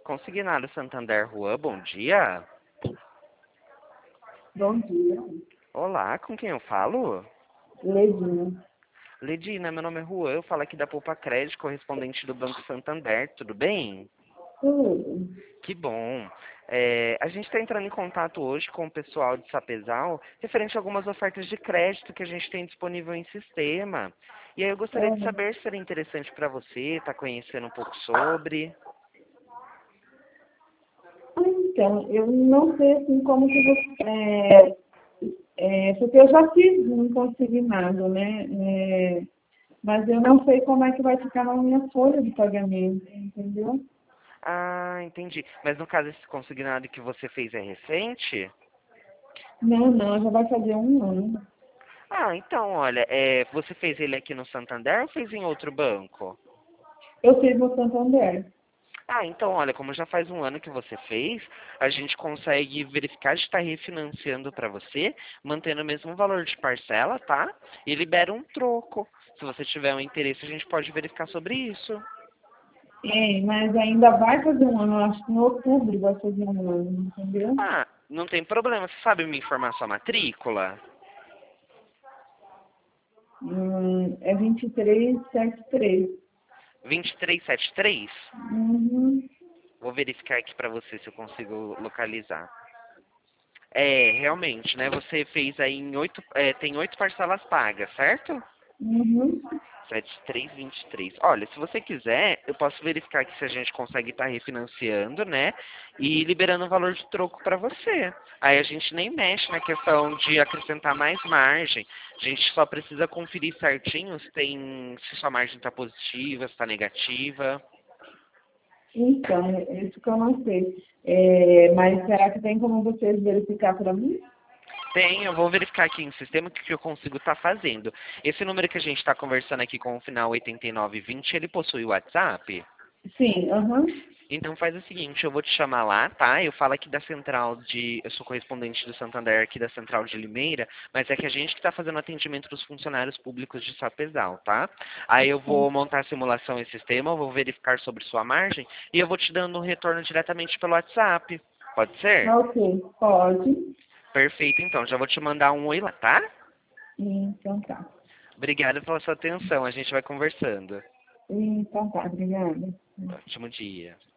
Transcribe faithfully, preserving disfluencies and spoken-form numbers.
Consignado Santander Juan, bom dia. Bom dia, Olá, com quem eu falo? Ledinha. Ledina, meu nome é Juan, eu falo aqui da Poupa Crédito, correspondente do Banco Santander, tudo bem? Tudo. Que bom. É, a gente está entrando em contato hoje com o pessoal de Sapezal, referente a algumas ofertas de crédito que a gente tem disponível em sistema. E aí eu gostaria de É, saber se seria interessante para você, estar conhecendo um pouco sobre. então, eu não sei assim como que você. É, é, porque eu já fiz um consignado, né? É, mas eu não sei como é que vai ficar na minha folha de pagamento, entendeu? Ah, entendi. Mas no caso, esse consignado que você fez é recente? Não, não, já vai fazer um ano. Ah, então, olha, é, você fez ele aqui no Santander ou fez em outro banco? Eu fiz no Santander. Ah, então, olha, como já faz um ano que você fez, a gente consegue verificar de estar refinanciando para você, mantendo o mesmo valor de parcela, tá? E libera um troco. Se você tiver um interesse, a gente pode verificar sobre isso. É, mas ainda vai fazer um ano, eu acho que em outubro vai fazer um ano, entendeu? Ah, não tem problema. Você sabe me informar sua matrícula? Hum, é vinte e três setenta e três. vinte e três setenta e três? Uhum. Vou verificar aqui para você se eu consigo localizar. É, realmente, né? Você fez aí em oito, é, tem oito parcelas pagas, certo? Uhum. setenta e três, vinte e três. Olha, se você quiser, eu posso verificar aqui se a gente consegue estar refinanciando, né? E liberando o valor de troco para você. Aí a gente nem mexe na questão de acrescentar mais margem. A gente só precisa conferir certinho se tem, se sua margem está positiva, se está negativa. Então, é isso que eu não sei. É, mas será que tem como vocês verificar para mim? Tem, eu vou verificar aqui no sistema o que que eu consigo estar fazendo. Esse número que a gente está conversando aqui com o final oitenta e nove vinte, ele possui o WhatsApp? Sim, aham. Então faz o seguinte, eu vou te chamar lá, tá? Eu falo aqui da central de... Eu sou correspondente do Santander aqui da central de Limeira, mas é que a gente que está fazendo atendimento dos funcionários públicos de Sapezal, tá? Aí eu vou montar a simulação em sistema, eu vou verificar sobre sua margem e eu vou te dando um retorno diretamente pelo WhatsApp. Pode ser? Ok, pode. Perfeito, então. Já vou te mandar um oi lá, tá? Então tá. Obrigado pela sua atenção. A gente vai conversando. Então tá, obrigada. Ótimo dia.